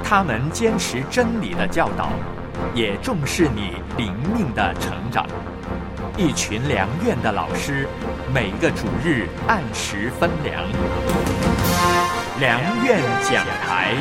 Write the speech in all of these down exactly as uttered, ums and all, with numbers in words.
他们坚持真理的教导，也重视你灵命的成长。一群良院的老师，每个主日按时分粮。良院讲台。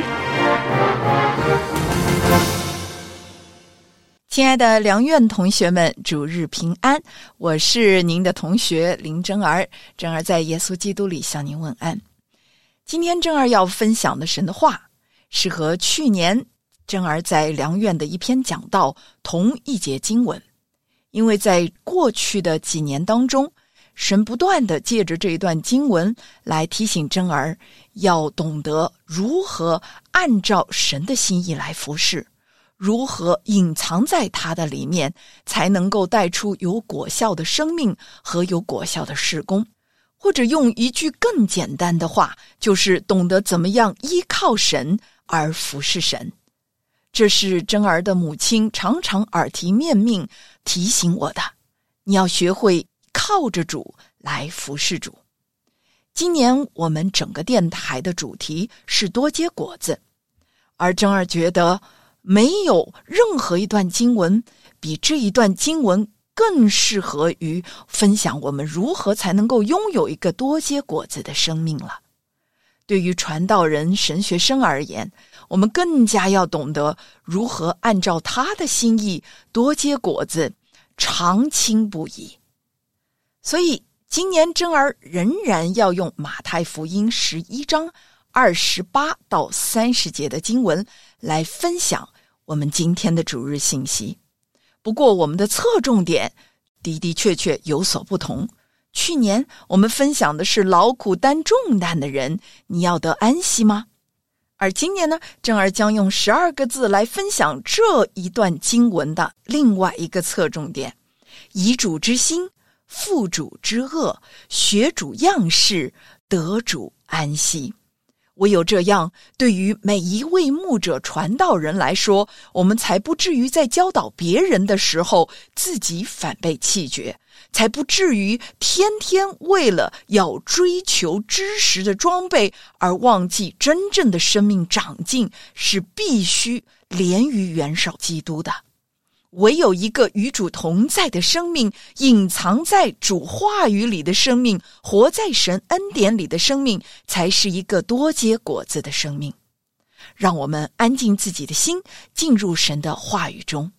亲爱的良院同学们，主日平安，我是您的同学林真儿。真儿在耶稣基督里向您问安。今天真儿要分享的神的话是和去年真儿在良院的一篇讲道同一节经文，因为在过去的几年当中，神不断地借着这一段经文来提醒真儿要懂得如何按照神的心意来服侍，如何隐藏在他的里面，才能够带出有果效的生命和有果效的事工。或者用一句更简单的话，就是懂得怎么样依靠神而服侍神。这是真儿的母亲常常耳提面命提醒我的，你要学会靠着主来服侍主。今年我们整个电台的主题是多结果子，而真儿觉得没有任何一段经文比这一段经文更适合于分享我们如何才能够拥有一个多结果子的生命了。对于传道人、神学生而言，我们更加要懂得如何按照他的心意多结果子，长青不移。所以今年真儿仍然要用马太福音十一章二十八到三十节的经文来分享我们今天的主日信息。不过我们的侧重点的的确确有所不同。去年我们分享的是劳苦担重担的人，你要得安息吗？而今年呢，真儿将用十二个字来分享这一段经文的另外一个侧重点：以主之心，负主之恶，学主样式，得主安息。唯有这样，对于每一位牧者传道人来说，我们才不至于在教导别人的时候自己反被弃绝，才不至于天天为了要追求知识的装备而忘记真正的生命长进是必须连于元首基督的。唯有一个与主同在的生命，隐藏在主话语里的生命，活在神恩典里的生命，才是一个多结果子的生命。让我们安静自己的心，进入神的话语中。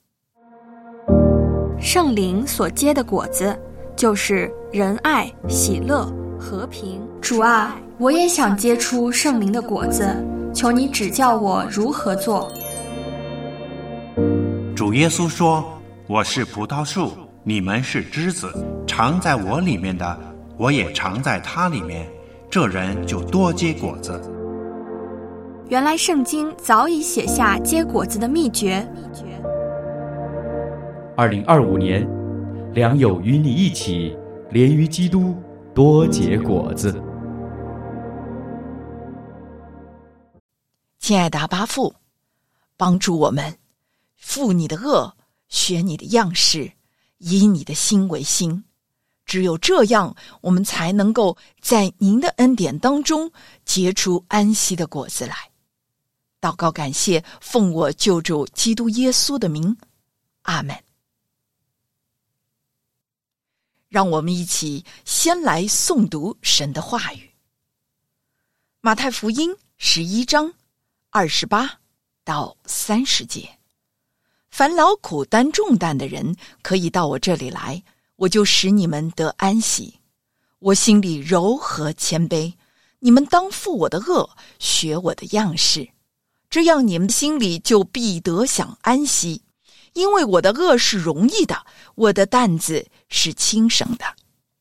圣灵所结的果子，就是仁爱、喜乐、和平。主啊，我也想结出圣灵的果子，求你指教我如何做。 主耶稣说，我是葡萄树，你们是枝子，常在我里面的，我也常在他里面，这人就多结果子。 原来圣经早已写下结果子的秘诀。 二零二五年，良友与你一起连于基督，多结果子。 亲爱的阿爸父，帮助我们负你的恶，学你的样式，以你的心为心。只有这样，我们才能够在您的恩典当中结出安息的果子来。祷告感谢，奉我救主基督耶稣的名，阿们。让我们一起先来诵读神的话语。马太福音十一章二十八到三十节。凡劳苦担重担的人，可以到我这里来，我就使你们得安息。我心里柔和谦卑，你们当负我的恶，学我的样式，这样你们心里就必得享安息。因为我的恶是容易的，我的担子是轻省的。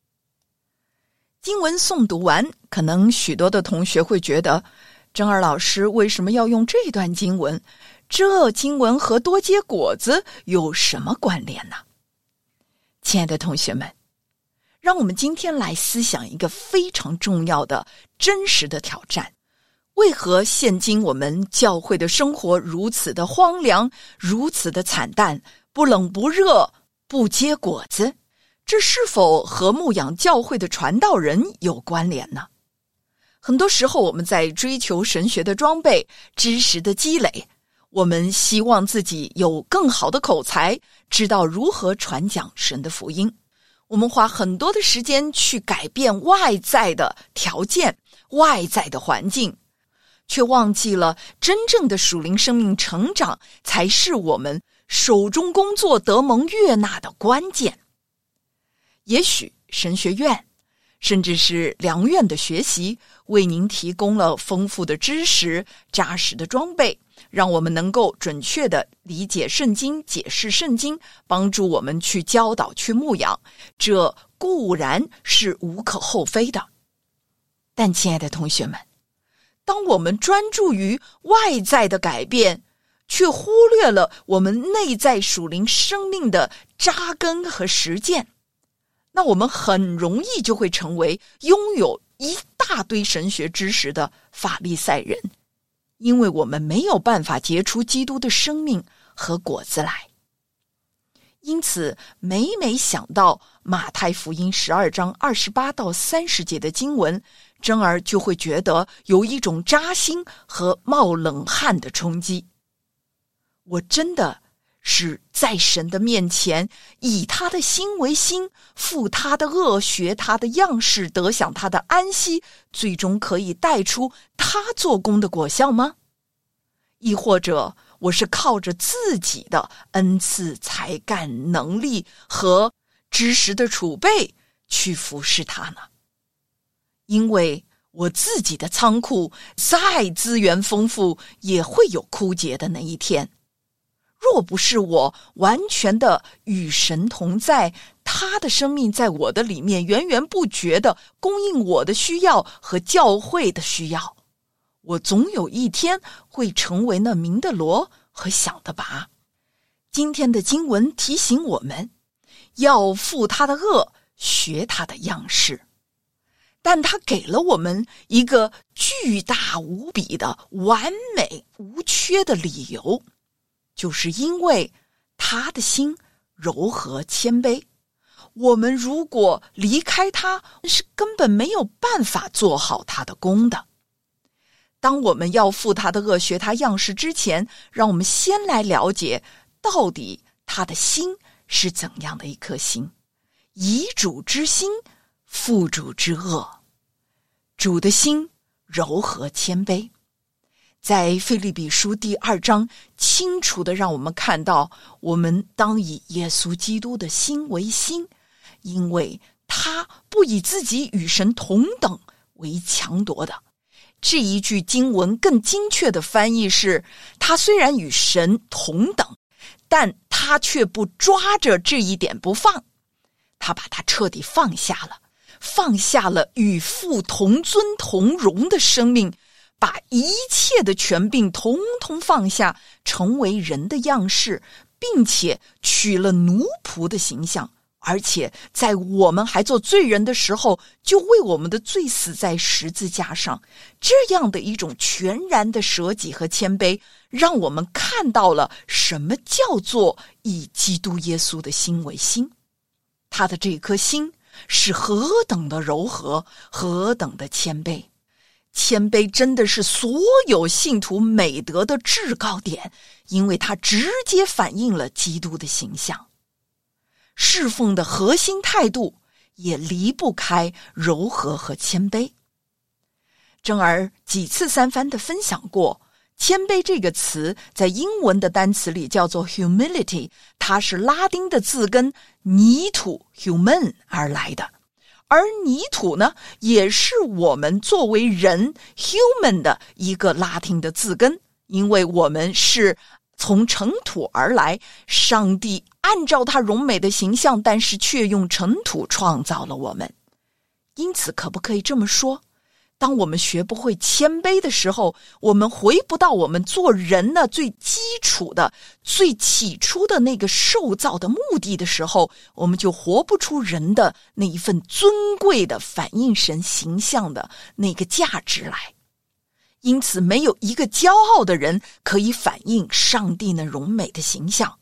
经文诵读完，可能许多的同学会觉得，真儿老师为什么要用这段经文？这经文和多结果子有什么关联呢？亲爱的同学们，让我们今天来思想一个非常重要的真实的挑战。为何现今我们教会的生活如此的荒凉，如此的惨淡，不冷不热，不结果子？这是否和牧养教会的传道人有关联呢？很多时候我们在追求神学的装备、知识的积累， 我们希望自己有更好的口才，知道如何传讲神的福音。我们花很多的时间去改变外在的条件、外在的环境，却忘记了真正的属灵生命成长才是我们手中工作得蒙悦纳的关键。也许神学院甚至是良院的学习为您提供了丰富的知识、扎实的装备，让我们能够准确地理解圣经、解释圣经，帮助我们去教导、去牧养，这固然是无可厚非的。但亲爱的同学们，当我们专注于外在的改变，却忽略了我们内在属灵生命的扎根和实践，那我们很容易就会成为拥有一大堆神学知识的法利赛人，因为我们没有办法结出基督的生命和果子来。因此每每想到马太福音十二章二十八到三十节的经文，珍儿就会觉得有一种扎心和冒冷汗的冲击。我真的是在神的面前，以他的心为心，负他的恶，学他的样式，得享他的安息，最终可以带出他做工的果效吗？亦或者我是靠着自己的恩赐、才干、能力和知识的储备去服侍他呢？因为我自己的仓库再资源丰富，也会有枯竭的那一天。若不是我完全的与神同在，他的生命在我的里面源源不绝的供应我的需要和教会的需要，我总有一天会成为那明的罗和响的拔。今天的经文提醒我们，要负他的恶，学他的样式。但他给了我们一个巨大无比的完美无缺的理由，就是因为他的心柔和谦卑。我们如果离开他，是根本没有办法做好他的工的。当我们要负他的恶，学他样式之前，让我们先来了解到底他的心是怎样的一颗心。以主之心，负主之恶。主的心柔和谦卑，在腓立比书第二章清楚地让我们看到，我们当以耶稣基督的心为心，因为他不以自己与神同等为强夺的。这一句经文更精确的翻译是，他虽然与神同等，但他却不抓着这一点不放，他把它彻底放下了，放下了与父同尊同荣的生命，把一切的权柄统统放下，成为人的样式，并且取了奴仆的形象，而且在我们还做罪人的时候，就为我们的罪死在十字架上。这样的一种全然的舍己和谦卑，让我们看到了什么叫做以基督耶稣的心为心。他的这颗心是何等的柔和，何等的谦卑。谦卑真的是所有信徒美德的制高点，因为它直接反映了基督的形象。侍奉的核心态度也离不开柔和和谦卑。珍儿几次三番的分享过，谦卑这个词在英文的单词里叫做 humility， 它是拉丁的字根泥土 human 而来的。而泥土呢，也是我们作为人 human 的一个拉丁的字根，因为我们是从尘土而来，上帝按照他荣美的形象，但是却用尘土创造了我们。因此可不可以这么说，当我们学不会谦卑的时候，我们回不到我们做人的最基础的最起初的那个受造的目的的时候，我们就活不出人的那一份尊贵的反映神形象的那个价值来。因此没有一个骄傲的人可以反映上帝那荣美的形象。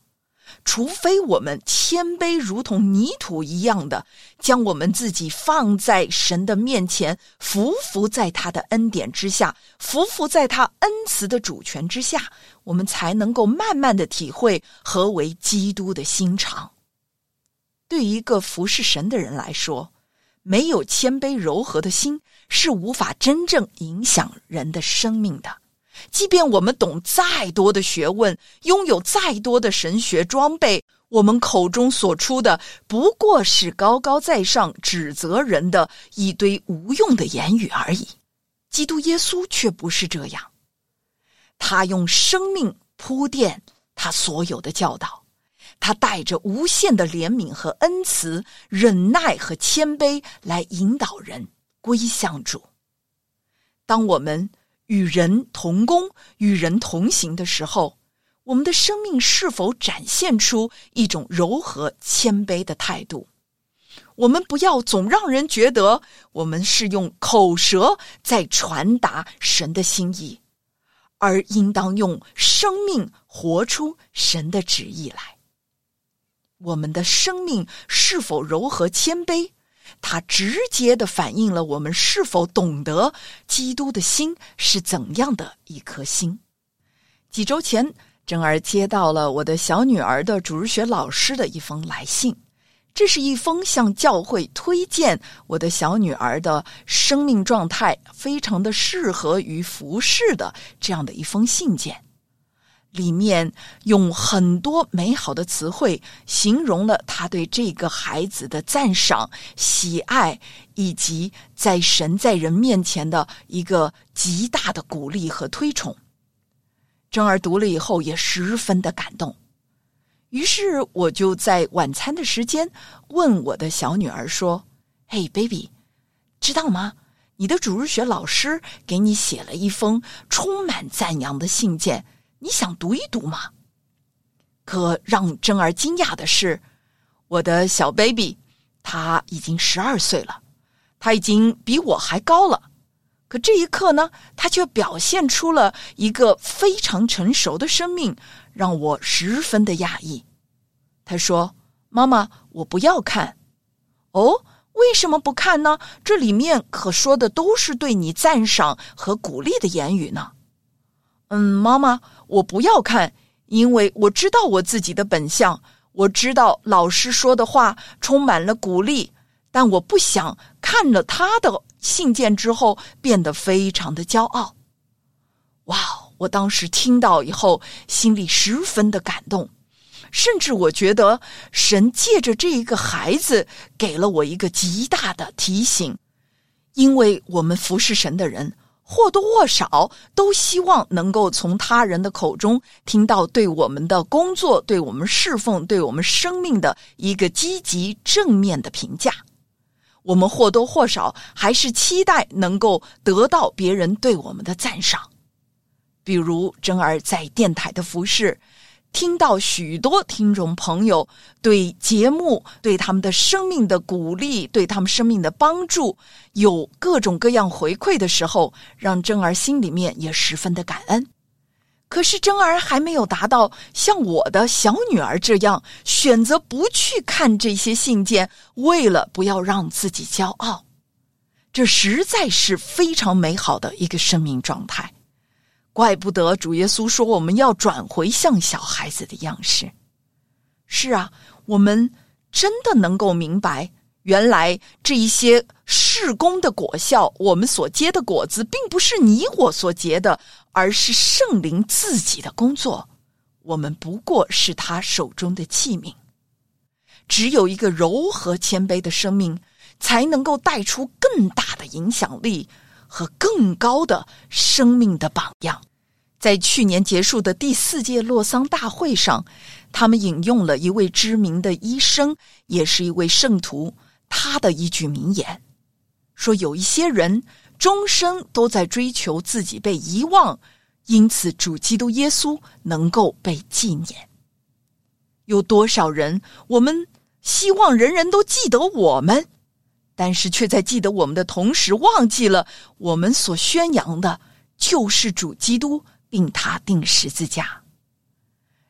除非我们谦卑如同泥土一样的将我们自己放在神的面前，匍匐在他的恩典之下，匍匐在他恩慈的主权之下，我们才能够慢慢的体会何为基督的心肠。对于一个服侍神的人来说，没有谦卑柔和的心是无法真正影响人的生命的。即便我们懂再多的学问，拥有再多的神学装备，我们口中所出的不过是高高在上指责人的一堆无用的言语而已。基督耶稣却不是这样，他用生命铺垫他所有的教导，他带着无限的怜悯和恩慈、忍耐和谦卑来引导人归向主。当我们与人同工、与人同行的时候，我们的生命是否展现出一种柔和谦卑的态度？我们不要总让人觉得我们是用口舌在传达神的心意，而应当用生命活出神的旨意来。我们的生命是否柔和谦卑，它直接地反映了我们是否懂得基督的心是怎样的一颗心。几周前，珍儿接到了我的小女儿的主日学老师的一封来信，这是一封向教会推荐我的小女儿的生命状态非常的适合于服侍的这样的一封信件。里面用很多美好的词汇形容了他对这个孩子的赞赏、喜爱，以及在神在人面前的一个极大的鼓励和推崇。珍儿读了以后也十分的感动，于是我就在晚餐的时间问我的小女儿说：嘿 baby， 知道吗？你的主日学老师给你写了一封充满赞扬的信件，你想读一读吗？可让珍儿惊讶的是，我的小 baby 他已经十二岁了，他已经比我还高了。可这一刻呢，他却表现出了一个非常成熟的生命，让我十分的讶异。他说：妈妈，我不要看。哦，为什么不看呢？这里面可说的都是对你赞赏和鼓励的言语呢。嗯，妈妈，我不要看，因为我知道我自己的本相，我知道老师说的话充满了鼓励，但我不想看了他的信件之后变得非常的骄傲。哇，我当时听到以后心里十分的感动，甚至我觉得神借着这一个孩子给了我一个极大的提醒。因为我们服侍神的人或多或少都希望能够从他人的口中听到对我们的工作、对我们侍奉、对我们生命的一个积极正面的评价。我们或多或少还是期待能够得到别人对我们的赞赏。比如珍儿在电台的服侍，听到许多听众朋友对节目、对他们的生命的鼓励、对他们生命的帮助有各种各样回馈的时候，让珍儿心里面也十分的感恩。可是珍儿还没有达到像我的小女儿这样选择不去看这些信件，为了不要让自己骄傲。这实在是非常美好的一个生命状态。怪不得主耶稣说我们要转回像小孩子的样式。是啊，我们真的能够明白，原来这一些事工的果效，我们所结的果子并不是你我所结的，而是圣灵自己的工作，我们不过是他手中的器皿。只有一个柔和谦卑的生命，才能够带出更大的影响力和更高的生命的榜样。在去年结束的第四届洛桑大会上，他们引用了一位知名的医生，也是一位圣徒，他的一句名言，说有一些人终生都在追求自己被遗忘，因此主基督耶稣能够被纪念。有多少人，我们希望人人都记得我们，但是却在记得我们的同时忘记了我们所宣扬的就是主基督并他钉十字架。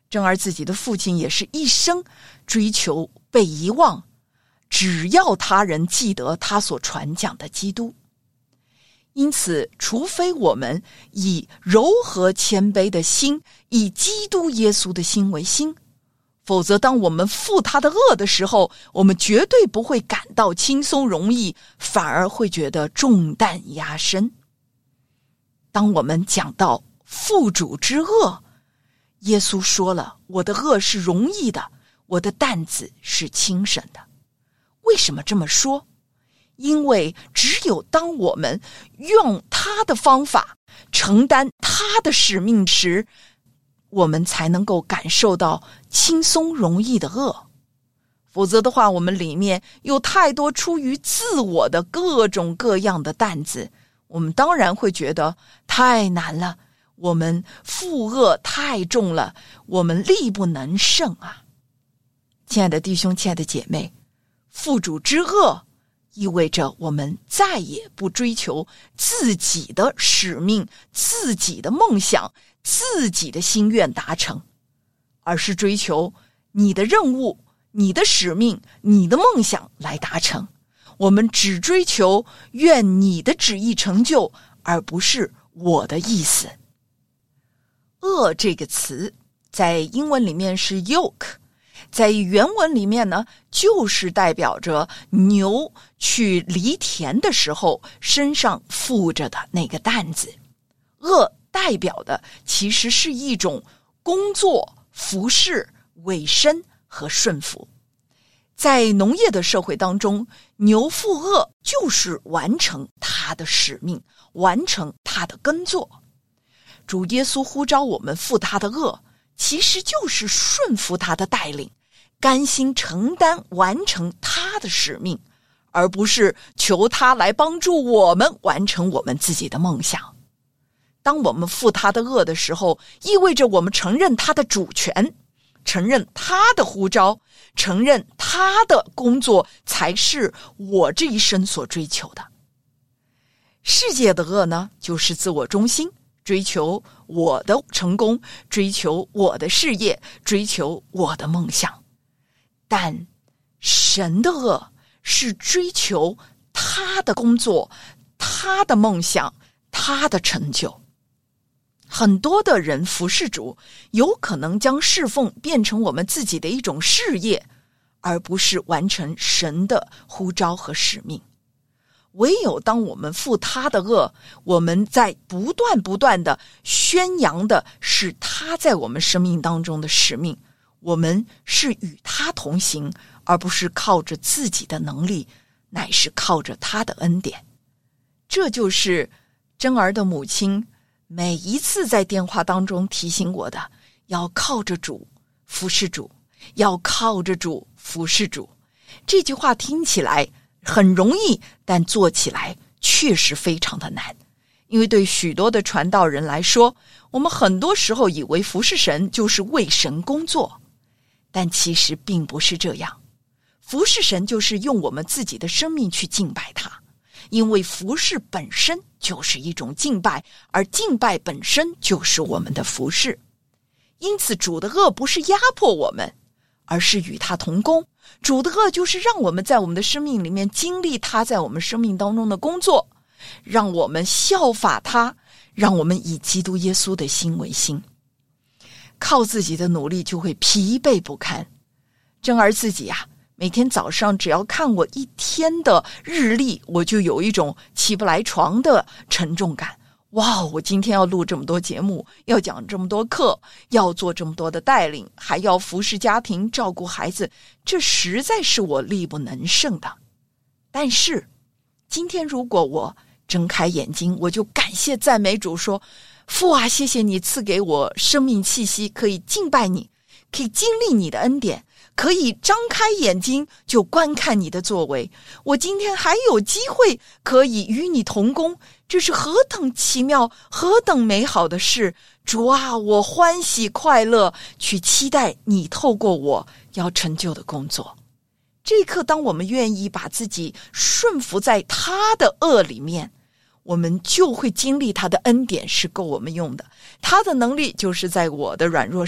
珍儿自己的父亲也是一生追求被遗忘，只要他人记得他所传讲的基督。因此，除非我们以柔和谦卑的心，以基督耶稣的心为心，否则当我们负他的恶的时候，我们绝对不会感到轻松容易，反而会觉得重担压身。当我们讲到负主之恶，耶稣说了，我的恶是容易的，我的担子是轻省的。为什么这么说？因为只有当我们用他的方法承担他的使命时，我们才能够感受到轻松容易的恶。否则的话，我们里面有太多出于自我的各种各样的担子，我们当然会觉得太难了，我们负恶太重了，我们力不能胜啊。亲爱的弟兄，亲爱的姐妹，负主之恶意味着我们再也不追求自己的使命、自己的梦想、自己的心愿达成，而是追求你的任务、你的使命、你的梦想来达成。我们只追求愿你的旨意成就，而不是我的意思。恶这个词在英文里面是 yoke，在原文里面呢，就是代表着牛去犁田的时候身上负着的那个担子。恶代表的其实是一种工作、服侍、委身和顺服。在农业的社会当中，牛负恶就是完成他的使命，完成他的耕作。主耶稣呼召我们负他的恶，其实就是顺服他的带领，甘心承担完成他的使命，而不是求他来帮助我们完成我们自己的梦想。当我们负他的恶的时候，意味着我们承认他的主权，承认他的呼召，承认他的工作才是我这一生所追求的。世界的恶呢，就是自我中心，追求我的成功，追求我的事业，追求我的梦想。但神的恶是追求他的工作，他的梦想，他的成就。很多的人服侍主，有可能将侍奉变成我们自己的一种事业，而不是完成神的呼召和使命。唯有当我们负他的恶，我们在不断不断的宣扬的是他在我们生命当中的使命，我们是与他同行，而不是靠着自己的能力，乃是靠着他的恩典。这就是珍儿的母亲每一次在电话当中提醒我的，要靠着主服侍主，要靠着主服侍主。这句话听起来很容易，但做起来确实非常的难。因为对许多的传道人来说，我们很多时候以为服侍神就是为神工作，但其实并不是这样。服侍神就是用我们自己的生命去敬拜他，因为服侍本身就是一种敬拜，而敬拜本身就是我们的服侍。因此主的恶不是压迫我们，而是与他同工。主的恶就是让我们在我们的生命里面经历他在我们生命当中的工作，让我们效法他，让我们以基督耶稣的心为心。靠自己的努力就会疲惫不堪。珍儿自己啊，每天早上只要看我一天的日历，我就有一种起不来床的沉重感。哇，我今天要录这么多节目，要讲这么多课，要做这么多的带领，还要服侍家庭，照顾孩子，这实在是我力不能胜的。但是今天如果我睁开眼睛，我就感谢赞美主说，父啊，谢谢你赐给我生命气息，可以敬拜你，可以经历你的恩典，可以张开眼睛就观看你的作为。我今天还有机会可以与你同工，这是何等奇妙，何等美好的事。主啊，我欢喜快乐，去期待你透过我要成就的工作。这一刻，当我们愿意把自己顺服在他的恶里面，我们就会经历他的恩典是够我们用的，他的能力就是在我的软弱上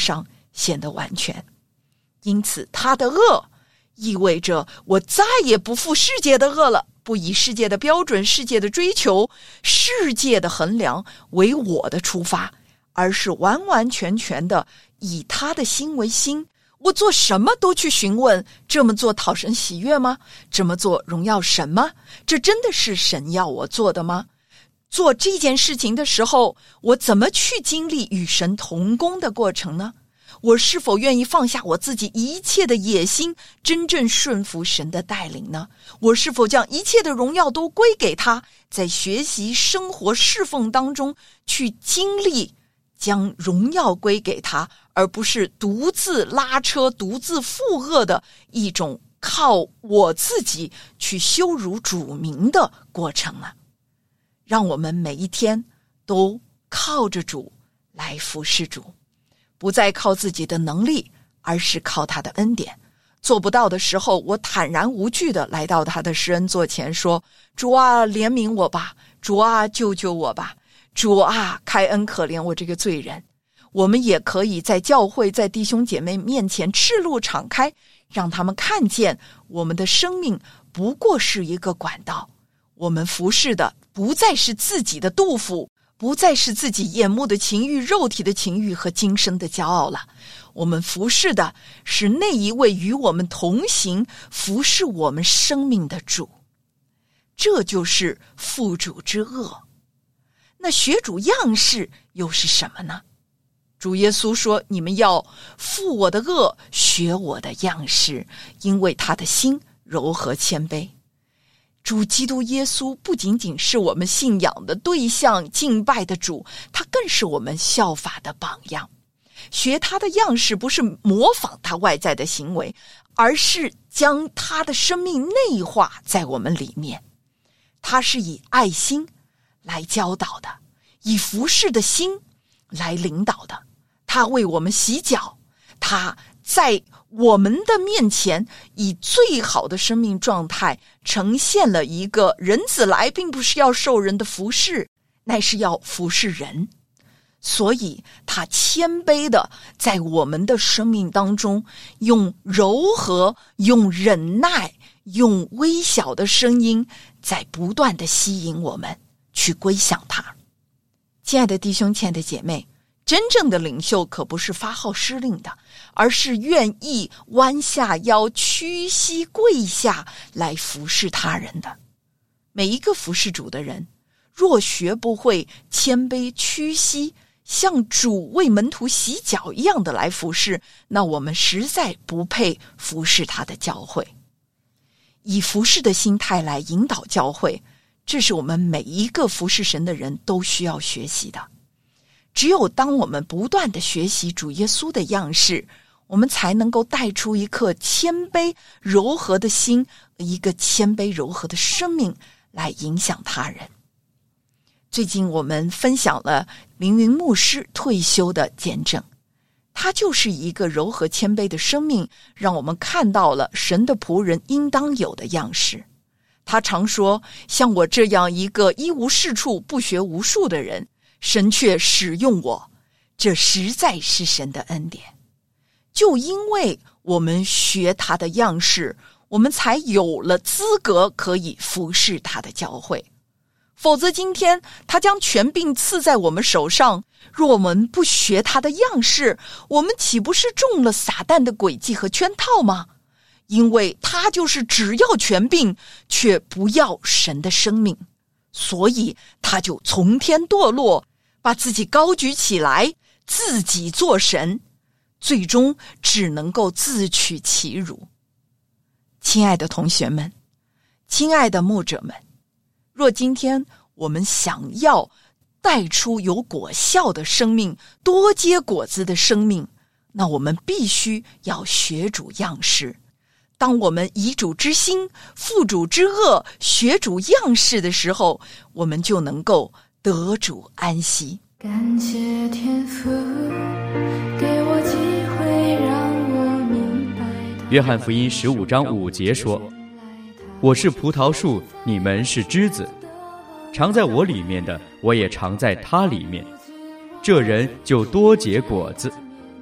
显得完全。因此他的恶意味着我再也不负世界的恶了，不以世界的标准、世界的追求、世界的衡量为我的出发，而是完完全全的以他的心为心。我做什么都去询问，这么做讨神喜悦吗？这么做荣耀神吗？这真的是神要我做的吗？做这件事情的时候，我怎么去经历与神同工的过程呢？我是否愿意放下我自己一切的野心，真正顺服神的带领呢？我是否将一切的荣耀都归给他，在学习、生活、侍奉当中去经历将荣耀归给他，而不是独自拉车、独自负荷的一种靠我自己去羞辱主名的过程呢？让我们每一天都靠着主来服侍主，不再靠自己的能力，而是靠他的恩典。做不到的时候，我坦然无惧地来到他的施恩座前，说：主啊，怜悯我吧，主啊，救救我吧，主啊，开恩可怜我这个罪人。我们也可以在教会、在弟兄姐妹面前赤露敞开，让他们看见我们的生命不过是一个管道，我们服侍的不再是自己的肚腹，不再是自己眼目的情欲、肉体的情欲和今生的骄傲了。我们服侍的是那一位与我们同行、服侍我们生命的主。这就是负主之恶。那学主样式又是什么呢？主耶稣说：你们要负我的恶，学我的样式，因为他的心柔和谦卑。主基督耶稣不仅仅是我们信仰的对象、敬拜的主，他更是我们效法的榜样。学他的样式不是模仿他外在的行为，而是将他的生命内化在我们里面。他是以爱心来教导的，以服侍的心来领导的。他为我们洗脚，他在我们的面前以最好的生命状态呈现了一个人子来并不是要受人的服侍，乃是要服侍人。所以他谦卑的在我们的生命当中，用柔和、用忍耐、用微小的声音，在不断的吸引我们去归向他。亲爱的弟兄，亲爱的姐妹，真正的领袖可不是发号施令的，而是愿意弯下腰、屈膝跪下来服侍他人的。每一个服侍主的人，若学不会谦卑屈膝，像主为门徒洗脚一样的来服侍，那我们实在不配服侍他的教会。以服侍的心态来引导教会，这是我们每一个服侍神的人都需要学习的。只有当我们不断的学习主耶稣的样式，我们才能够带出一颗谦卑柔和的心，一个谦卑柔和的生命来影响他人。最近我们分享了凌云牧师退休的见证，他就是一个柔和谦卑的生命，让我们看到了神的仆人应当有的样式。他常说，像我这样一个一无是处、不学无术的人，神却使用我，这实在是神的恩典。就因为我们学他的样式，我们才有了资格可以服侍他的教会。否则今天他将权柄赐在我们手上，若我们不学他的样式，我们岂不是中了撒旦的诡计和圈套吗？因为他就是只要权柄，却不要神的生命，所以他就从天堕落，把自己高举起来，自己做神，最终只能够自取其辱。亲爱的同学们，亲爱的牧者们，若今天我们想要带出有果效的生命，多结果子的生命，那我们必须要学主样式。当我们以主之心、负主之恶、学主样式的时候，我们就能够得主安息。 感谢天父给我机会让我明白。 约翰福音十五章五节说：我是葡萄树，你们是枝子，常在我里面的，我也常在他里面，这人就多结果子。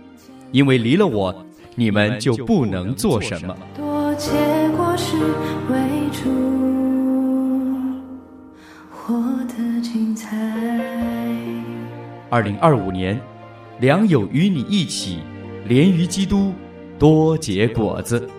因为离了我，你们就不能做什么。 多结果实为主，活得精彩。 二零二五年，良友与你一起，连于基督，多结果子。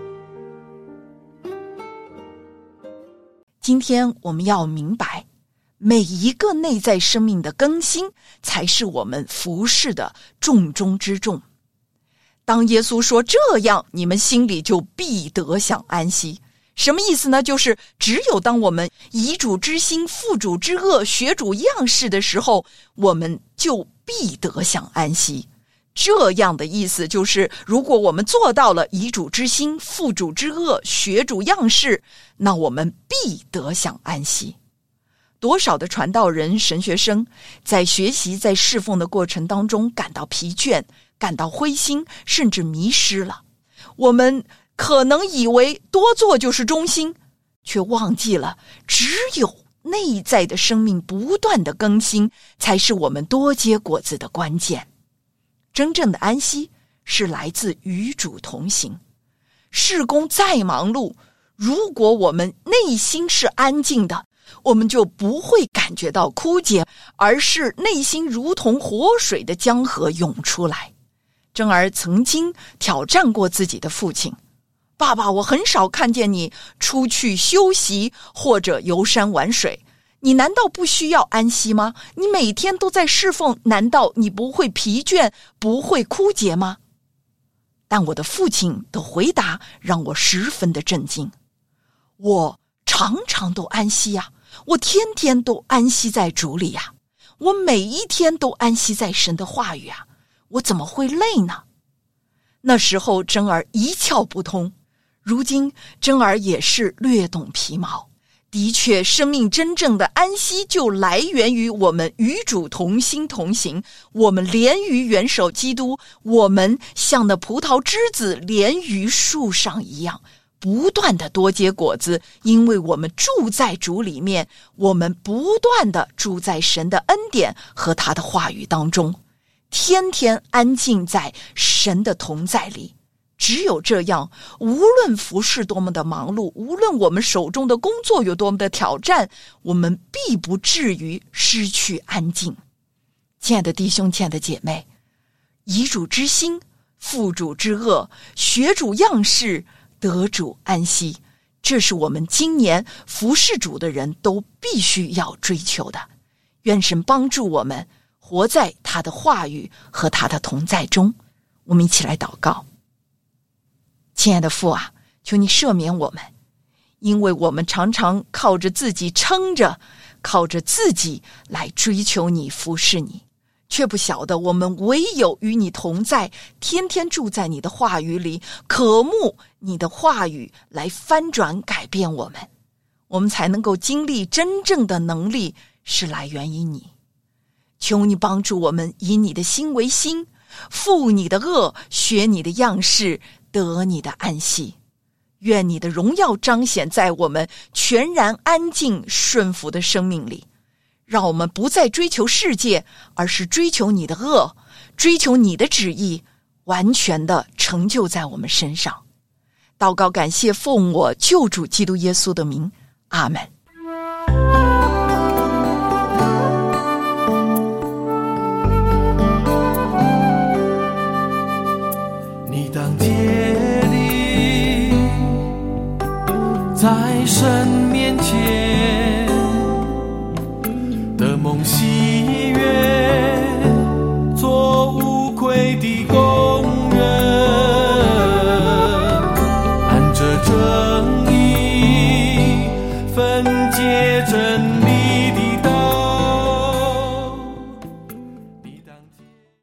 今天我们要明白，每一个内在生命的更新才是我们服事的重中之重。当耶稣说这样，你们心里就必得享安息，什么意思呢？就是只有当我们以主之心负主之恶学主样式的时候，我们就必得享安息。这样的意思就是，如果我们做到了以主之心负主之恶学主样式，那我们必得享安息。多少的传道人神学生在学习在侍奉的过程当中感到疲倦，感到灰心，甚至迷失了。我们可能以为多做就是忠心，却忘记了只有内在的生命不断的更新，才是我们多结果子的关键。真正的安息是来自与主同行。事工再忙碌，如果我们内心是安静的，我们就不会感觉到枯竭，而是内心如同活水的江河涌出来。珍儿曾经挑战过自己的父亲，爸爸，我很少看见你出去休息或者游山玩水，你难道不需要安息吗？你每天都在侍奉，难道你不会疲倦，不会枯竭吗？但我的父亲的回答让我十分的震惊。我常常都安息呀、啊，我天天都安息在主里呀、啊，我每一天都安息在神的话语啊，我怎么会累呢？那时候珍儿一窍不通，如今珍儿也是略懂皮毛。的确，生命真正的安息就来源于我们与主同心同行，我们连于元首基督，我们像那葡萄枝子连于树上一样，不断的多结果子，因为我们住在主里面，我们不断的住在神的恩典和他的话语当中，天天安静在神的同在里。只有这样，无论服事多么的忙碌，无论我们手中的工作有多么的挑战，我们必不至于失去安静。亲爱的弟兄，亲爱的姐妹，以主之心负主之恶学主样式得主安息，这是我们今年服事主的人都必须要追求的。愿神帮助我们活在他的话语和他的同在中。我们一起来祷告。亲爱的父啊，求你赦免我们，因为我们常常靠着自己撑着，靠着自己来追求你服侍你，却不晓得我们唯有与你同在，天天住在你的话语里，渴慕你的话语来翻转改变我们，我们才能够经历真正的能力是来源于你。求你帮助我们以你的心为心，负你的恶，学你的样式，得你的安息。愿你的荣耀彰显在我们全然安静顺服的生命里，让我们不再追求世界，而是追求你的恶，追求你的旨意，完全的成就在我们身上。祷告感谢奉我救主基督耶稣的名，阿们。